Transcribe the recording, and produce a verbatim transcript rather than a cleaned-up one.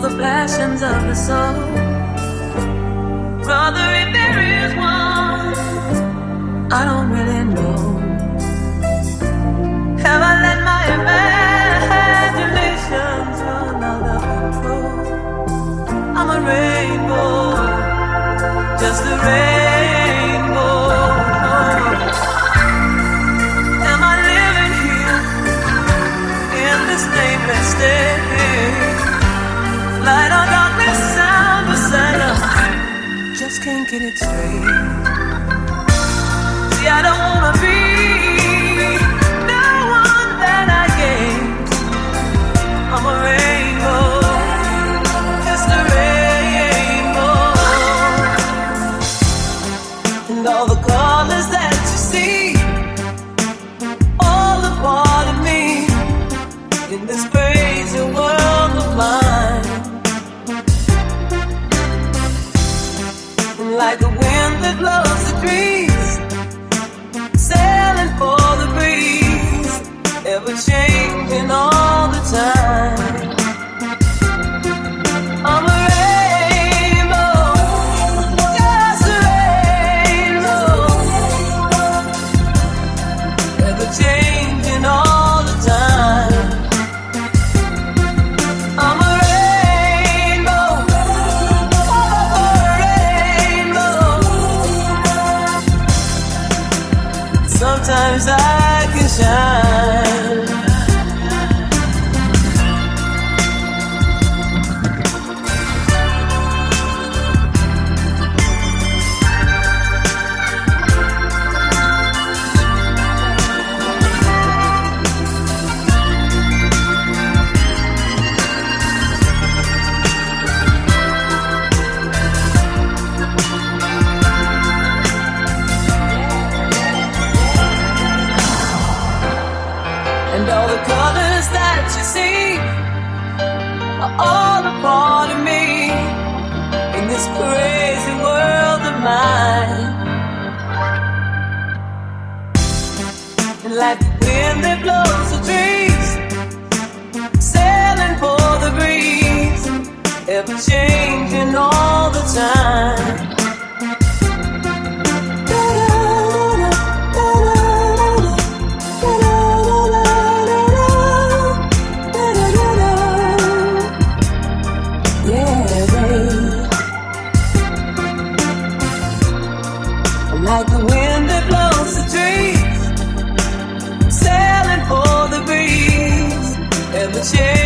the passions of the soul. Brother, if there is one, I don't really know. Have I let my imaginations run out of control? I'm a rainbow, just a rainbow. Am I living here in this nameless state? Light or darkness, sound or silence, just can't get it straight. See, I don't wanna be the one that I gained. I'm a rainbow, just a rainbow. And all the colors that you see, all a part of me in this crazy world of mine. Like a wind that blows the trees, sailing for the breeze, ever changing all the time. I'm a rainbow, just a rainbow, ever changing all the time. I'm a sometimes I can shine. And all the colors that you see are all a part of me in this crazy world of mine. And like the wind that blows the trees, sailing for the breeze, ever changing all the time. Like the wind that blows the trees, sailing for the breeze, ever change.